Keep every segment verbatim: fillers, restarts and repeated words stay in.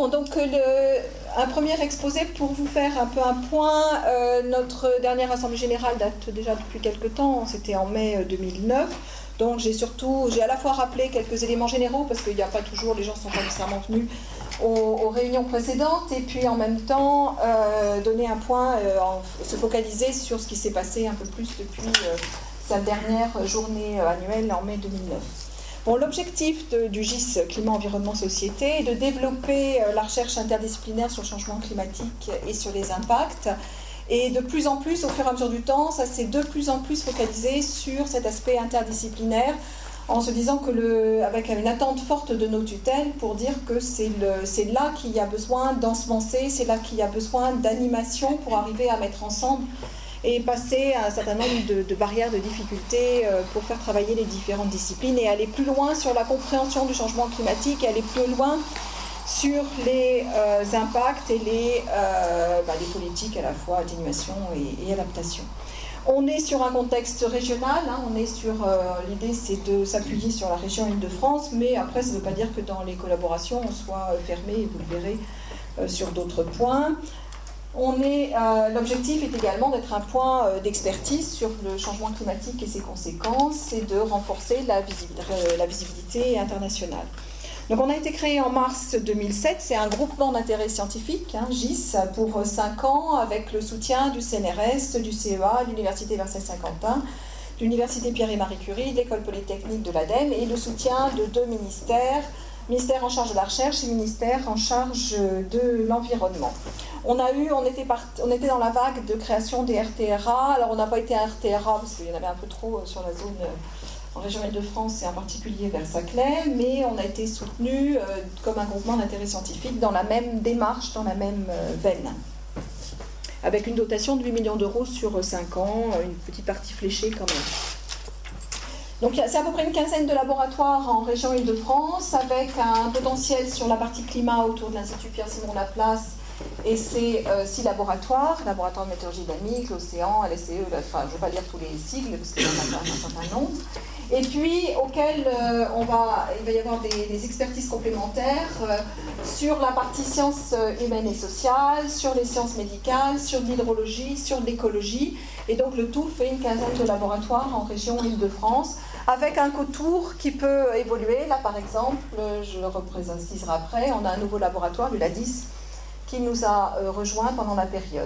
Bon, donc le, un premier exposé pour vous faire un peu un point. Euh, notre dernière Assemblée Générale date déjà depuis quelques temps, c'était en mai deux mille neuf. Donc j'ai surtout, j'ai à la fois rappelé quelques éléments généraux, parce qu'il n'y a pas toujours, les gens ne sont pas nécessairement venus aux, aux réunions précédentes, et puis en même temps euh, donner un point, euh, en, se focaliser sur ce qui s'est passé un peu plus depuis euh, sa dernière journée annuelle en mai deux mille neuf. Bon, l'objectif de, du G I S Climat, Environnement, Société est de développer euh, la recherche interdisciplinaire sur le changement climatique et sur les impacts. Et de plus en plus, au fur et à mesure du temps, ça s'est de plus en plus focalisé sur cet aspect interdisciplinaire, en se disant que, le, avec une attente forte de nos tutelles, pour dire que c'est là qu'il y a besoin d'ensemencer, c'est là qu'il y a besoin d'animation pour arriver à mettre ensemble et passer à un certain nombre de, de barrières, de difficultés euh, pour faire travailler les différentes disciplines et aller plus loin sur la compréhension du changement climatique et aller plus loin sur les euh, impacts et les, euh, bah, les politiques à la fois atténuation et, et adaptation. On est sur un contexte régional, hein, on est sur, euh, l'idée c'est de s'appuyer sur la région Île-de-France, mais après ça ne veut pas dire que dans les collaborations on soit fermé, et vous le verrez euh, sur d'autres points. On est, euh, l'objectif est également d'être un point euh, d'expertise sur le changement climatique et ses conséquences et de renforcer la visibilité, euh, la visibilité internationale. Donc on a été créé en mars deux mille sept, c'est un groupement d'intérêt scientifique, hein, G I S, pour cinq ans, avec le soutien du C N R S, du C E A, de l'Université Versailles-Saint-Quentin, de l'Université Pierre et Marie Curie, de l'École Polytechnique de l'A D E M et le soutien de deux ministères, ministère en charge de la recherche et ministère en charge de l'environnement. On a eu, on était, part, on était dans la vague de création des R T R A. Alors on n'a pas été un R T R A parce qu'il y en avait un peu trop sur la zone en région Île-de-France et en particulier vers Saclay, mais on a été soutenu euh, comme un groupement d'intérêt scientifique dans la même démarche, dans la même euh, veine, avec une dotation de huit millions d'euros sur cinq ans, une petite partie fléchée quand même. Donc c'est à peu près une quinzaine de laboratoires en région Île-de-France, avec un potentiel sur la partie climat autour de l'Institut Pierre-Simon Laplace et ses euh, six laboratoires, laboratoire de météorologie dynamique, l'Océan, L S C E, enfin je ne vais pas lire tous les sigles parce qu'il y en a un certain nombre, et puis auquel euh, on va, il va y avoir des, des expertises complémentaires euh, sur la partie sciences humaines et sociales, sur les sciences médicales, sur l'hydrologie, sur l'écologie, et donc le tout fait une quinzaine de laboratoires en région Île-de-France, avec un contour qui peut évoluer. Là par exemple, je le repréciserai après, on a un nouveau laboratoire, le LADIS, qui nous a euh, rejoints pendant la période.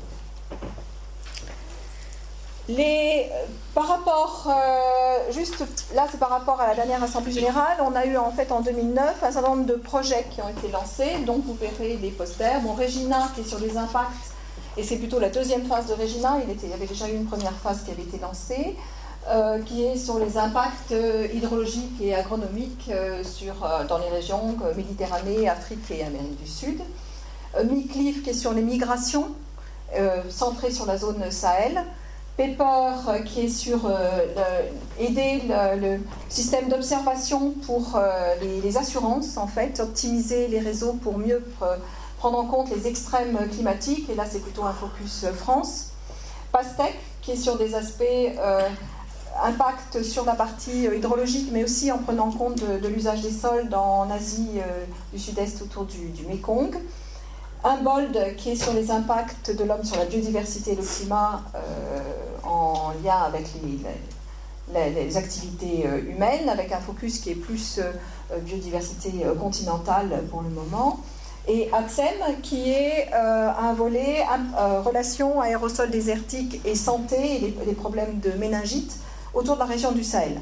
Les, par rapport, euh, juste là c'est par rapport à la dernière Assemblée Générale, on a eu en fait en deux mille neuf un certain nombre de projets qui ont été lancés, donc vous verrez des posters. Bon, Regina qui est sur les impacts, et c'est plutôt la deuxième phase de Regina, il, était, il y avait déjà eu une première phase qui avait été lancée, euh, qui est sur les impacts euh, hydrologiques et agronomiques euh, sur, euh, dans les régions euh, Méditerranée, Afrique et Amérique du Sud. MICLIF qui est sur les migrations, euh, centré sur la zone Sahel. Pepper euh, qui est sur euh, le, aider le, le système d'observation pour euh, les, les assurances, en fait, optimiser les réseaux pour mieux pr prendre en compte les extrêmes climatiques, et là c'est plutôt un focus France. PASTEC qui est sur des aspects euh, impact sur la partie hydrologique, mais aussi en prenant compte de, de l'usage des sols dans, en Asie euh, du Sud-Est autour du, du Mékong. Humboldt qui est sur les impacts de l'homme sur la biodiversité et le climat euh, en lien avec les, les, les activités euh, humaines, avec un focus qui est plus euh, biodiversité euh, continentale pour le moment. Et ATSEM qui est euh, un volet euh, relations aérosols désertiques et santé et les, les problèmes de méningite autour de la région du Sahel.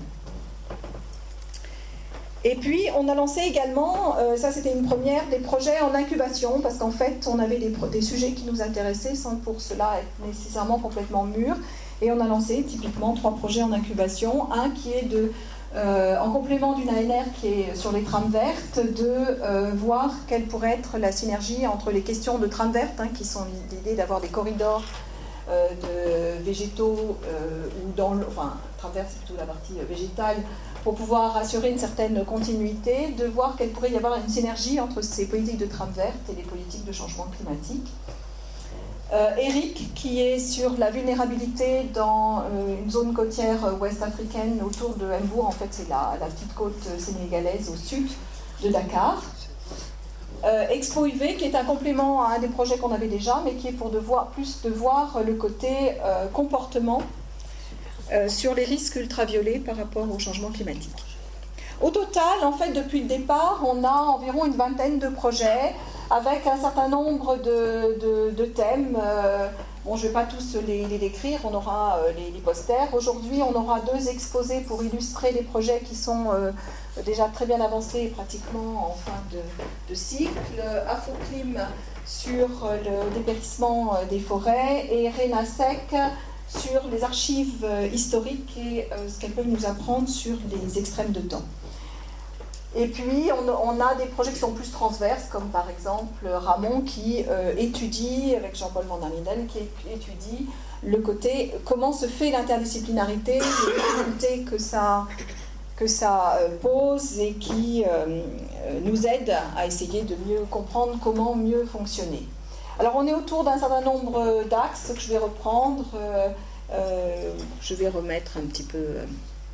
Et puis, on a lancé également, euh, ça c'était une première, des projets en incubation, parce qu'en fait, on avait des, des sujets qui nous intéressaient sans pour cela être nécessairement complètement mûrs. Et on a lancé typiquement trois projets en incubation. Un qui est de, euh, en complément d'une A N R qui est sur les trames vertes, de euh, voir quelle pourrait être la synergie entre les questions de trames vertes, hein, qui sont l'idée d'avoir des corridors euh, de végétaux, euh, ou dans le, enfin, trames vertes c'est plutôt la partie végétale, pour pouvoir assurer une certaine continuité, de voir qu'il pourrait y avoir une synergie entre ces politiques de trame verte et les politiques de changement climatique. Euh, Eric, qui est sur la vulnérabilité dans euh, une zone côtière ouest africaine autour de Mbour, en fait c'est la, la petite côte sénégalaise au sud de Dakar. Euh, Expo U V, qui est un complément à un des projets qu'on avait déjà, mais qui est pour de voir, plus de voir le côté euh, comportement euh, sur les risques ultraviolets par rapport au changement climatique. Au total, en fait, depuis le départ, on a environ une vingtaine de projets avec un certain nombre de, de, de thèmes. Euh, bon, je ne vais pas tous les, les décrire, on aura euh, les, les posters. Aujourd'hui, on aura deux exposés pour illustrer les projets qui sont euh, déjà très bien avancés et pratiquement en fin de, de cycle. Afoclim sur le dépérissement des forêts et Renasec sur les archives historiques et euh, ce qu'elles peuvent nous apprendre sur les extrêmes de temps. Et puis, on, on a des projets qui sont plus transverses, comme par exemple Ramon qui euh, étudie, avec Jean-Paul Van der Linden, qui étudie le côté, comment se fait l'interdisciplinarité, les difficultés que ça, que ça euh, pose et qui euh, nous aide à essayer de mieux comprendre comment mieux fonctionner. Alors, on est autour d'un certain nombre d'axes que je vais reprendre, euh, euh, je vais remettre un petit peu euh,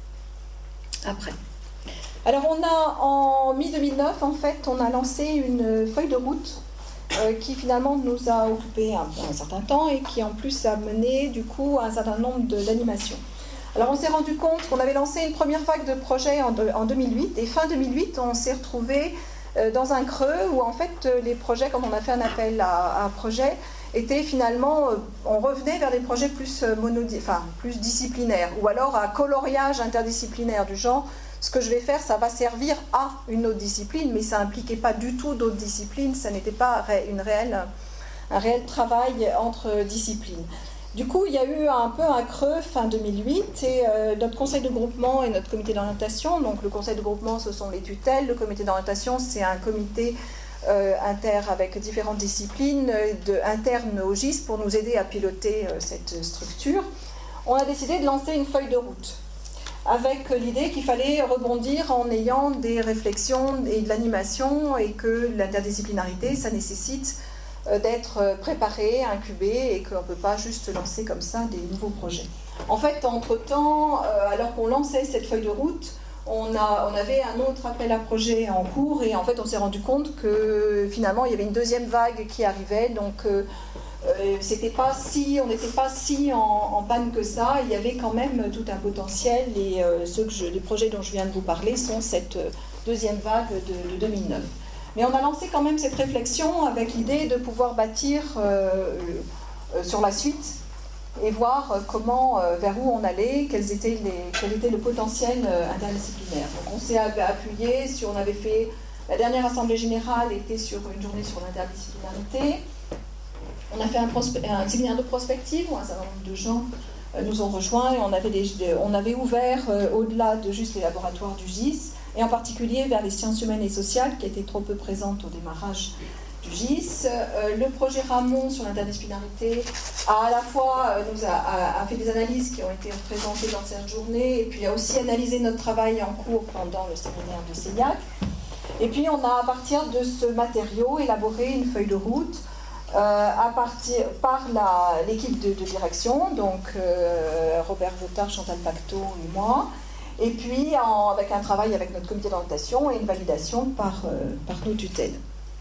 après. Alors on a en mi deux mille neuf, en fait, on a lancé une feuille de route euh, qui finalement nous a occupé un, un certain temps et qui en plus a mené du coup à un certain nombre d'animations. Alors on s'est rendu compte qu'on avait lancé une première vague de projets en, de, en deux mille huit et fin deux mille huit on s'est retrouvé euh, dans un creux où en fait les projets, quand on a fait un appel à, à projets, étaient finalement, euh, on revenait vers des projets plus, euh, monodi- enfin, plus disciplinaires ou alors à coloriage interdisciplinaire du genre. Ce que je vais faire, ça va servir à une autre discipline, mais ça n'impliquait pas du tout d'autres disciplines, ça n'était pas une réelle, un réel travail entre disciplines. Du coup, il y a eu un peu un creux fin deux mille huit, et euh, notre conseil de groupement et notre comité d'orientation, donc le conseil de groupement, ce sont les tutelles, le comité d'orientation, c'est un comité euh, inter avec différentes disciplines, de, interne au G I S, pour nous aider à piloter euh, cette structure. On a décidé de lancer une feuille de route, avec l'idée qu'il fallait rebondir en ayant des réflexions et de l'animation et que l'interdisciplinarité, ça nécessite d'être préparé, incubé et qu'on ne peut pas juste lancer comme ça des nouveaux projets. En fait, entre-temps, alors qu'on lançait cette feuille de route, on, a, on avait un autre appel à projet en cours et en fait on s'est rendu compte que finalement il y avait une deuxième vague qui arrivait, donc euh, c'était pas si, on n'était pas si en, en panne que ça, il y avait quand même tout un potentiel et euh, ceux que je, les projets dont je viens de vous parler sont cette deuxième vague de, de deux mille neuf. Mais on a lancé quand même cette réflexion avec l'idée de pouvoir bâtir euh, euh, sur la suite et voir comment, euh, vers où on allait, quels étaient les, quel était le potentiel euh, interdisciplinaire. Donc on s'est appuyé sur, on avait fait, la dernière assemblée générale était sur une journée sur l'interdisciplinarité. On a fait un, un séminaire de prospective où un certain nombre de gens euh, nous ont rejoints et on avait, des, on avait ouvert euh, au-delà de juste les laboratoires du G I S et en particulier vers les sciences humaines et sociales qui étaient trop peu présentes au démarrage du G I S. Euh, le projet Ramon sur l'interdisciplinarité a à la fois euh, nous a, a, a fait des analyses qui ont été présentées dans cette journée et puis a aussi analysé notre travail en cours pendant le séminaire de Seillac. Et puis on a à partir de ce matériau élaboré une feuille de route Euh, à partir, par l'équipe de, de direction, donc euh, Robert Votard, Chantal Pacteau et moi, et puis en, avec un travail avec notre comité d'orientation et une validation par, euh, par nos tutelles.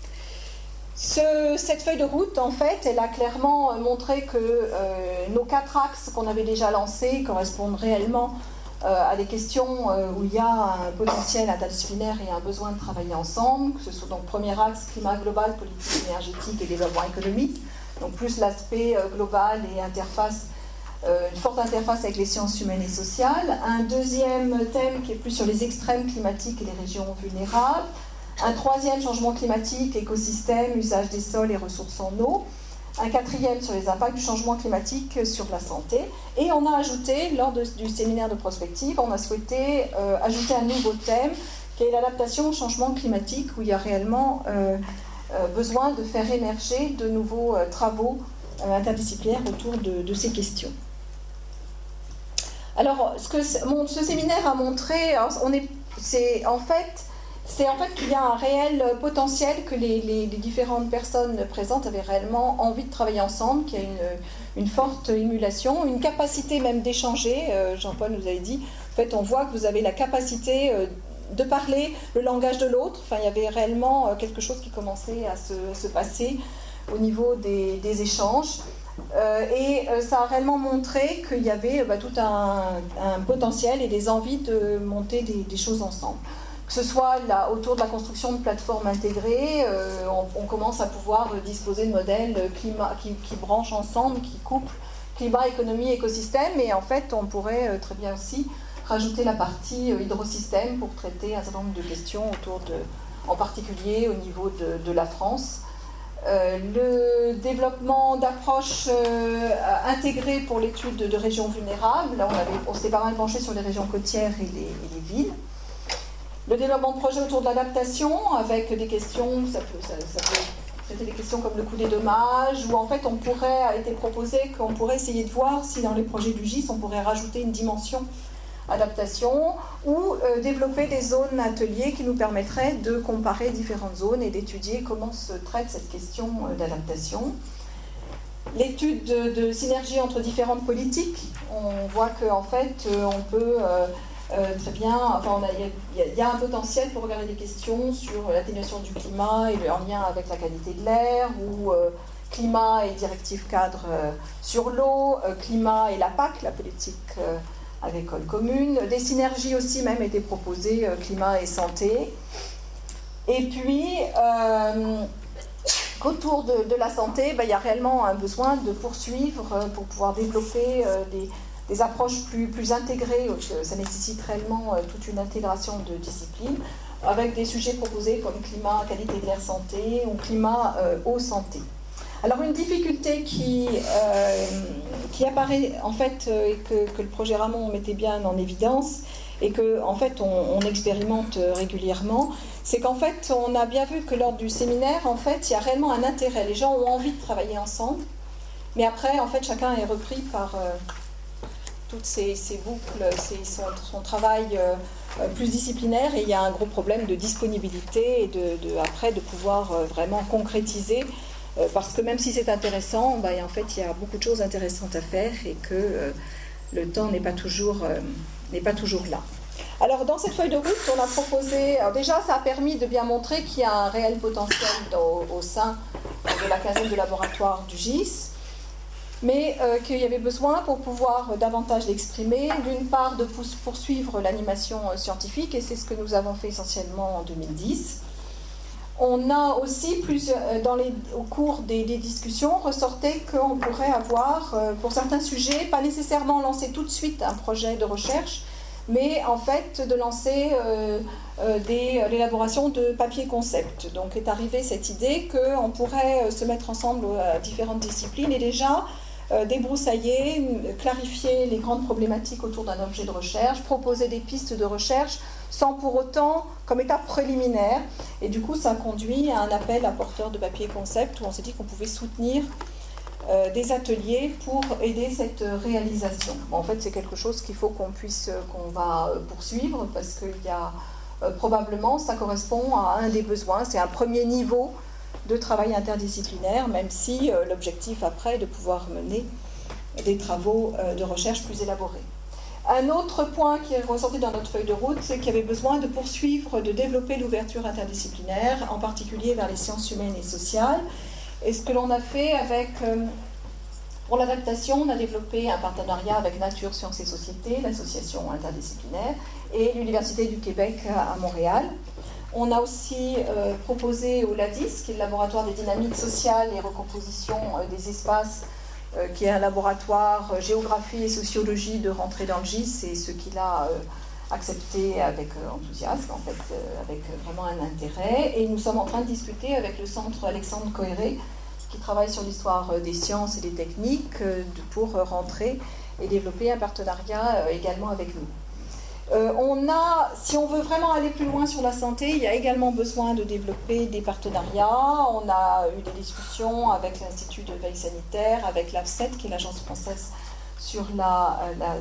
Ce, cette feuille de route, en fait, elle a clairement montré que euh, nos quatre axes qu'on avait déjà lancés correspondent réellement euh, à des questions euh, où il y a un potentiel interdisciplinaire et un besoin de travailler ensemble, que ce soit donc premier axe, climat global, politique énergétique et développement économique, donc plus l'aspect euh, global et interface, euh, une forte interface avec les sciences humaines et sociales. Un deuxième thème qui est plus sur les extrêmes climatiques et les régions vulnérables. Un troisième, changement climatique, écosystème, usage des sols et ressources en eau. Un quatrième sur les impacts du changement climatique sur la santé. Et on a ajouté, lors de, du séminaire de prospective, on a souhaité euh, ajouter un nouveau thème, qui est l'adaptation au changement climatique, où il y a réellement euh, euh, besoin de faire émerger de nouveaux euh, travaux euh, interdisciplinaires autour de, de ces questions. Alors, ce que mon, ce séminaire a montré, on est, c'est en fait... c'est en fait qu'il y a un réel potentiel, que les, les, les différentes personnes présentes avaient réellement envie de travailler ensemble, qu'il y a une, une forte émulation, une capacité même d'échanger. Euh, Jean-Paul nous avait dit, en fait, on voit que vous avez la capacité euh, de parler le langage de l'autre. Enfin, il y avait réellement quelque chose qui commençait à se, à se passer au niveau des, des échanges. Euh, et euh, ça a réellement montré qu'il y avait bah, tout un, un potentiel et des envies de monter des, des choses ensemble. Que ce soit là, autour de la construction de plateformes intégrées, euh, on, on commence à pouvoir disposer de modèles climat, qui, qui branchent ensemble, qui couplent climat, économie, écosystème. Et en fait, on pourrait euh, très bien aussi rajouter la partie euh, hydrosystème pour traiter un certain nombre de questions autour de, en particulier au niveau de, de la France. Euh, le développement d'approches euh, intégrées pour l'étude de, de régions vulnérables. Là, on, avait, on s'était pas mal penché sur les régions côtières et les, et les villes. Le développement de projets autour de l'adaptation, avec des questions, ça peut, ça, ça peut traiter des questions comme le coût des dommages, où en fait on pourrait, a été proposé qu'on pourrait essayer de voir si dans les projets du G I S on pourrait rajouter une dimension adaptation, ou euh, développer des zones ateliers qui nous permettraient de comparer différentes zones et d'étudier comment se traite cette question euh, d'adaptation. L'étude de, de synergie entre différentes politiques, on voit qu'en en fait euh, on peut euh, euh, très bien, enfin il y, y a un potentiel pour regarder des questions sur l'atténuation du climat et le, en lien avec la qualité de l'air, ou euh, climat et directive cadre euh, sur l'eau, euh, climat et la P A C, la politique euh, agricole commune. Des synergies aussi même étaient proposées, euh, climat et santé. Et puis, euh, qu'autour de, de la santé, ben, il y a réellement un besoin de poursuivre euh, pour pouvoir développer euh, des, des approches plus, plus intégrées. Euh, ça nécessite réellement euh, toute une intégration de disciplines, avec des sujets proposés comme climat, qualité de l'air, santé, ou climat, euh, eau, santé. Alors une difficulté qui, euh, qui apparaît en fait euh, et que, que le projet Ramon mettait bien en évidence et que en fait on, on expérimente régulièrement, c'est qu'en fait on a bien vu que lors du séminaire en fait il y a réellement un intérêt, les gens ont envie de travailler ensemble, mais après en fait chacun est repris par euh, toutes ces, ces boucles, ces, son, son travail euh, plus disciplinaire, et il y a un gros problème de disponibilité et de, de, après de pouvoir euh, vraiment concrétiser. Parce que même si c'est intéressant, bah, en fait, il y a beaucoup de choses intéressantes à faire et que euh, le temps n'est pas toujours, euh, n'est pas toujours là. Alors, dans cette feuille de route, on a proposé... Alors déjà, ça a permis de bien montrer qu'il y a un réel potentiel au, au sein de la quinzaine de laboratoires du G I S, mais euh, qu'il y avait besoin, pour pouvoir davantage l'exprimer, d'une part de poursuivre l'animation scientifique, et c'est ce que nous avons fait essentiellement en deux mille dix. On a aussi, plusieurs, dans les, au cours des, des discussions, ressorti qu'on pourrait avoir, pour certains sujets, pas nécessairement lancer tout de suite un projet de recherche, mais en fait de lancer euh, euh, des, l'élaboration de papiers concept. Donc est arrivée cette idée qu'on pourrait se mettre ensemble à différentes disciplines et déjà euh, débroussailler, clarifier les grandes problématiques autour d'un objet de recherche, proposer des pistes de recherche, sans pour autant, comme étape préliminaire. Et du coup, ça a conduit à un appel à porteurs de papier concept où on s'est dit qu'on pouvait soutenir euh, des ateliers pour aider cette réalisation. Bon, en fait, c'est quelque chose qu'il faut qu'on puisse, qu'on va poursuivre, parce qu'il y a euh, probablement, ça correspond à un des besoins. C'est un premier niveau de travail interdisciplinaire, même si euh, l'objectif après est de pouvoir mener des travaux euh, de recherche plus élaborés. Un autre point qui est ressorti dans notre feuille de route, c'est qu'il y avait besoin de poursuivre, de développer l'ouverture interdisciplinaire, en particulier vers les sciences humaines et sociales. Et ce que l'on a fait avec, euh, pour l'adaptation, on a développé un partenariat avec Nature, Sciences et Société, l'association interdisciplinaire, et l'Université du Québec à Montréal. On a aussi euh, proposé au LADIS, qui est le laboratoire des dynamiques sociales et recomposition euh, des espaces, Euh, qui est un laboratoire euh, géographie et sociologie, de rentrer dans le G I S, et ce qu'il a euh, accepté avec euh, enthousiasme, en fait, euh, avec vraiment un intérêt. Et nous sommes en train de discuter avec le centre Alexandre Coéré, qui travaille sur l'histoire euh, des sciences et des techniques, euh, de, pour euh, rentrer et développer un partenariat euh, également avec nous. Euh, on a, si on veut vraiment aller plus loin sur la santé, il y a également besoin de développer des partenariats. On a eu des discussions avec l'Institut de veille sanitaire, avec l'AFSET, qui est l'agence française sur la, la,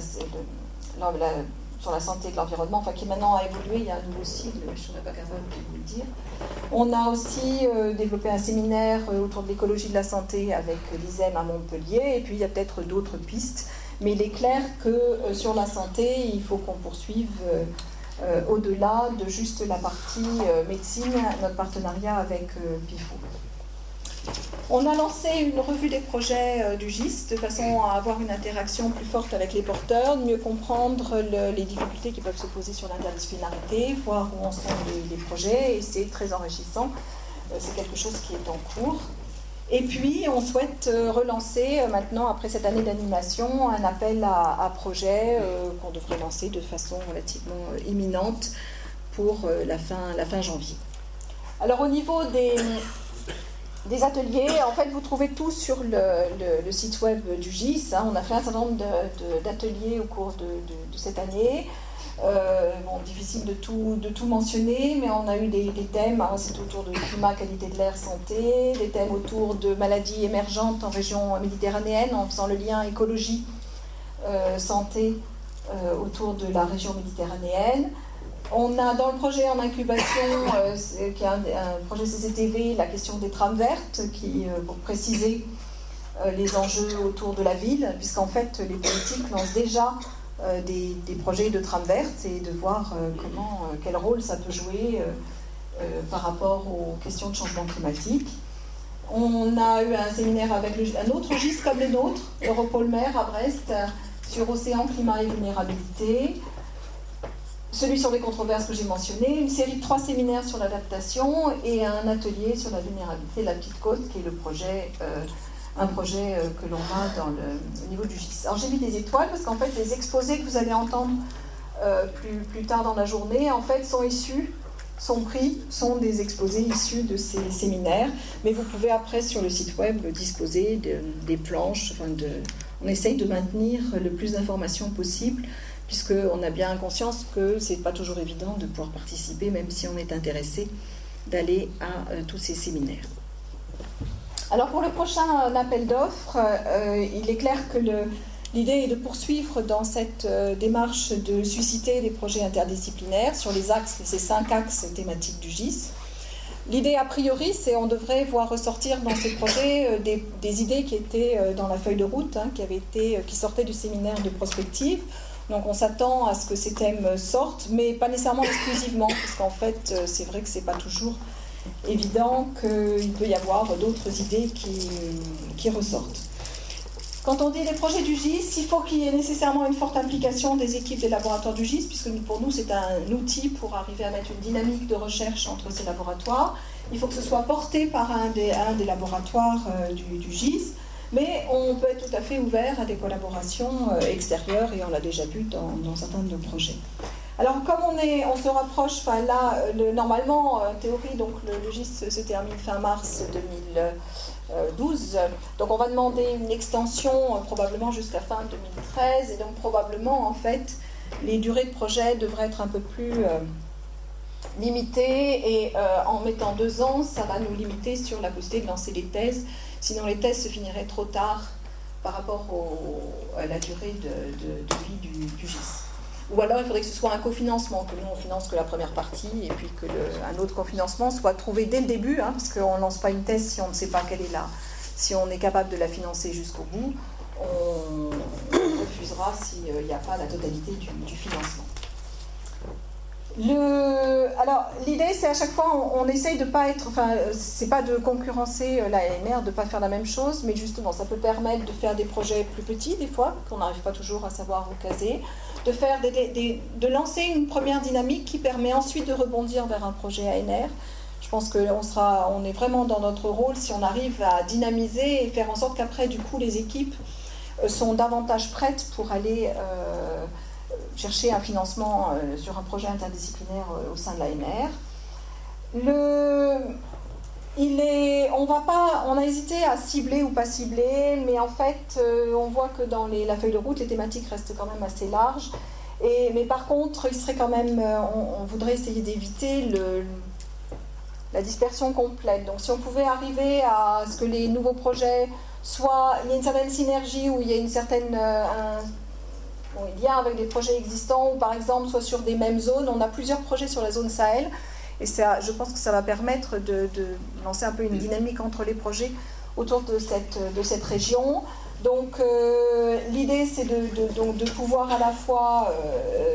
la, la, sur la santé et de l'environnement, enfin qui maintenant a évolué, il y a un nouveau sigle, je ne serais pas capable de vous le dire. On a aussi euh, développé un séminaire euh, autour de l'écologie de la santé avec l'I S E M à Montpellier, et puis il y a peut-être d'autres pistes. Mais il est clair que euh, sur la santé, il faut qu'on poursuive euh, euh, au-delà de juste la partie euh, médecine, notre partenariat avec euh, PIFO. On a lancé une revue des projets euh, du G I S de façon à avoir une interaction plus forte avec les porteurs, de mieux comprendre le, les difficultés qui peuvent se poser sur l'interdisciplinarité, voir où en sont les, les projets, et c'est très enrichissant. Euh, c'est quelque chose qui est en cours. Et puis, on souhaite relancer maintenant, après cette année d'animation, un appel à, à projet euh, qu'on devrait lancer de façon relativement imminente pour euh, la, fin, la fin janvier. Alors, au niveau des, des ateliers, en fait, vous trouvez tout sur le, le, le site web du G I S. Hein. On a fait un certain nombre d'ateliers au cours de, de, de cette année. Euh, bon, difficile de tout, de tout mentionner, mais on a eu des, des thèmes, hein, c'est autour de climat, qualité de l'air, santé, des thèmes autour de maladies émergentes en région méditerranéenne, en faisant le lien écologie, euh, santé euh, autour de la région méditerranéenne. On a dans le projet en incubation, euh, qui est un, un projet C C T V, la question des trames vertes, qui, euh, pour préciser euh, les enjeux autour de la ville, puisqu'en fait les politiques lancent déjà Euh, des, des projets de trame verte et de voir euh, comment, euh, quel rôle ça peut jouer euh, euh, par rapport aux questions de changement climatique. On a eu un séminaire avec le, un autre G I S comme le nôtre, Europolmer à Brest, euh, sur océan, climat et vulnérabilité. Celui sur les controverses que j'ai mentionné, une série de trois séminaires sur l'adaptation et un atelier sur la vulnérabilité de la petite côte, qui est le projet euh, un projet que l'on a dans le, au niveau du G I S. Alors j'ai mis des étoiles parce qu'en fait les exposés que vous allez entendre euh, plus, plus tard dans la journée en fait sont issus, sont pris, sont des exposés issus de ces séminaires, mais vous pouvez après sur le site web disposer de, des planches, enfin de, on essaye de maintenir le plus d'informations possible puisqu'on a bien conscience que c'est pas toujours évident de pouvoir participer même si on est intéressé d'aller à euh, tous ces séminaires. Alors pour le prochain appel d'offres, euh, il est clair que l'idée est de poursuivre dans cette euh, démarche de susciter des projets interdisciplinaires sur les axes, ces cinq axes thématiques du G I S. L'idée a priori, c'est on devrait voir ressortir dans ces projets euh, des, des idées qui étaient euh, dans la feuille de route, hein, qui, avaient été, euh, qui sortaient du séminaire de prospective. Donc on s'attend à ce que ces thèmes sortent, mais pas nécessairement exclusivement, parce qu'en fait, euh, c'est vrai que c'est pas toujours évident qu'il peut y avoir d'autres idées qui, qui ressortent. Quand on dit les projets du G I S, il faut qu'il y ait nécessairement une forte implication des équipes des laboratoires du G I S, puisque pour nous c'est un outil pour arriver à mettre une dynamique de recherche entre ces laboratoires. Il faut que ce soit porté par un des, un des laboratoires euh, du, du G I S, mais on peut être tout à fait ouvert à des collaborations euh, extérieures, et on l'a déjà vu dans, dans certains de nos projets. Alors, comme on, est, on se rapproche, enfin là, le, normalement, en théorie, donc le, le G I S se termine fin mars deux mille douze, donc on va demander une extension euh, probablement jusqu'à fin deux mille treize, et donc probablement, en fait, les durées de projet devraient être un peu plus euh, limitées, et euh, en mettant deux ans, ça va nous limiter sur la possibilité de lancer les thèses, sinon les thèses se finiraient trop tard par rapport au, à la durée de, de, de vie du, du G I S. Ou alors il faudrait que ce soit un cofinancement, que nous on finance que la première partie et puis que le, un autre cofinancement soit trouvé dès le début, hein, parce qu'on ne lance pas une thèse si on ne sait pas quelle est là. Si on est capable de la financer jusqu'au bout, on, on refusera s'il n'y a pas la totalité du, du financement. Le, alors l'idée c'est à chaque fois on, on essaye de pas être, enfin c'est pas de concurrencer la A N R, de pas faire la même chose, mais justement ça peut permettre de faire des projets plus petits des fois, qu'on n'arrive pas toujours à savoir où caser, de, faire des, des, de lancer une première dynamique qui permet ensuite de rebondir vers un projet A N R. Je pense qu'on sera, on est vraiment dans notre rôle si on arrive à dynamiser et faire en sorte qu'après du coup les équipes sont davantage prêtes pour aller euh, chercher un financement euh, sur un projet interdisciplinaire euh, au sein de l'A N R. Le, il est, on va pas, on a hésité à cibler ou pas cibler, mais en fait, euh, on voit que dans les, la feuille de route, les thématiques restent quand même assez larges. Et, mais par contre, il serait quand même, euh, on, on voudrait essayer d'éviter le, la dispersion complète. Donc, si on pouvait arriver à ce que les nouveaux projets soient, il y a une certaine synergie où il y a une certaine euh, un, bon, lien avec des projets existants, ou par exemple, soit sur des mêmes zones. On a plusieurs projets sur la zone Sahel. Et ça, je pense que ça va permettre de, de lancer un peu une dynamique entre les projets autour de cette, de cette région. Donc euh, l'idée c'est de, de, donc, de pouvoir à la fois euh,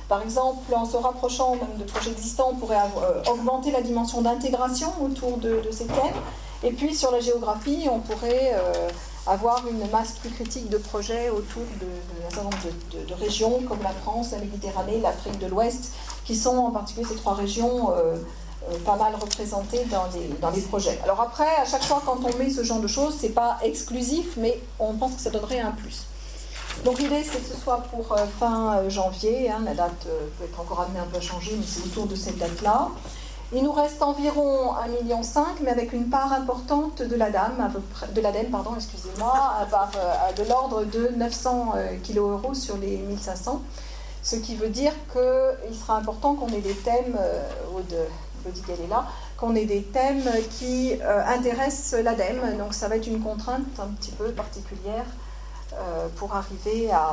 Par exemple, en se rapprochant même de projets existants, on pourrait avoir, euh, augmenter la dimension d'intégration autour de, de ces thèmes. Et puis sur la géographie, on pourrait euh, avoir une masse plus critique de projets autour d'un certain nombre de, de, de régions comme la France, la Méditerranée, l'Afrique de l'Ouest, qui sont en particulier ces trois régions euh, euh, pas mal représentées dans les, dans les projets. Alors après, à chaque fois quand on met ce genre de choses, c'est pas exclusif, mais on pense que ça donnerait un plus. Donc l'idée c'est que ce soit pour euh, fin euh, janvier, hein, la date euh, peut être encore amenée un peu à changer, mais c'est autour de cette date-là. Il nous reste environ un virgule cinq million, mais avec une part importante de l'ADEME, à peu près, de l'ADEME, pardon, excusez-moi, de l'ordre de neuf cents kilos sur les mille cinq cents. Ce qui veut dire qu'il sera important qu'on ait des thèmes, euh, Aude est là, qu'on ait des thèmes qui euh, intéressent l'ADEME. Donc ça va être une contrainte un petit peu particulière euh, pour arriver à...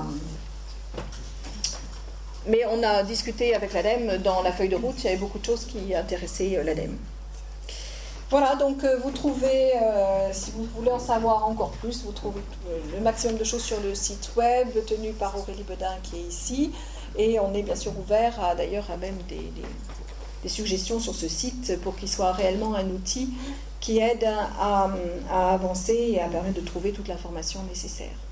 Mais on a discuté avec l'ADEME dans la feuille de route, il y avait beaucoup de choses qui intéressaient l'ADEME. Voilà, donc euh, vous trouvez, euh, si vous voulez en savoir encore plus, vous trouvez le maximum de choses sur le site web tenu par Aurélie Bedin qui est ici. Et on est bien sûr ouvert à d'ailleurs à même des, des, des suggestions sur ce site pour qu'il soit réellement un outil qui aide à, à, à avancer et à permettre de trouver toute l'information nécessaire.